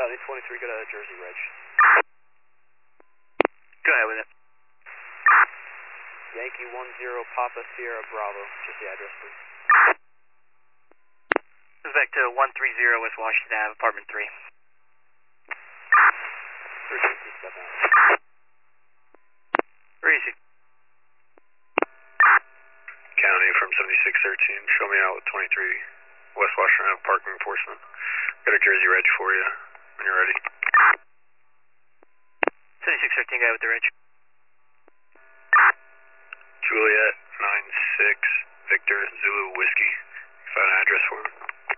County 23, go to Jersey Reg. Go ahead with it. Yankee 10 Papa Sierra Bravo. Just the address, please. This is back to 130 West Washington Ave, apartment 3. 360, step out. 360. County from 7613, show me out with 23 West Washington Ave, parking enforcement. Got a Jersey Reg for you when you're ready. 7613, guy with the reg. Juliet 96 Victor Zulu Whiskey. Find an address for him.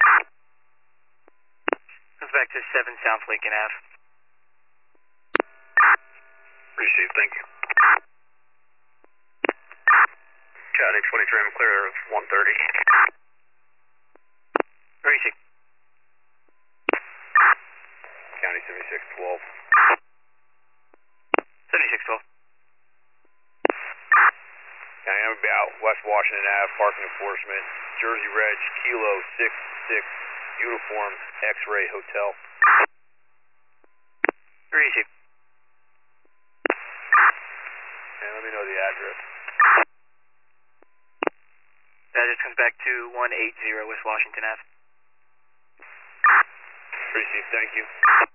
This is back to 7 South Lincoln Ave. Received, thank you. County 23, I'm clear of 130. Received. County 7612. 7612. County, I'm about West Washington Ave, parking enforcement. Jersey Reg, Kilo 66, uniform, X-Ray Hotel. Received. And let me know the address. That just comes back to 180 West Washington Ave. Received, thank you.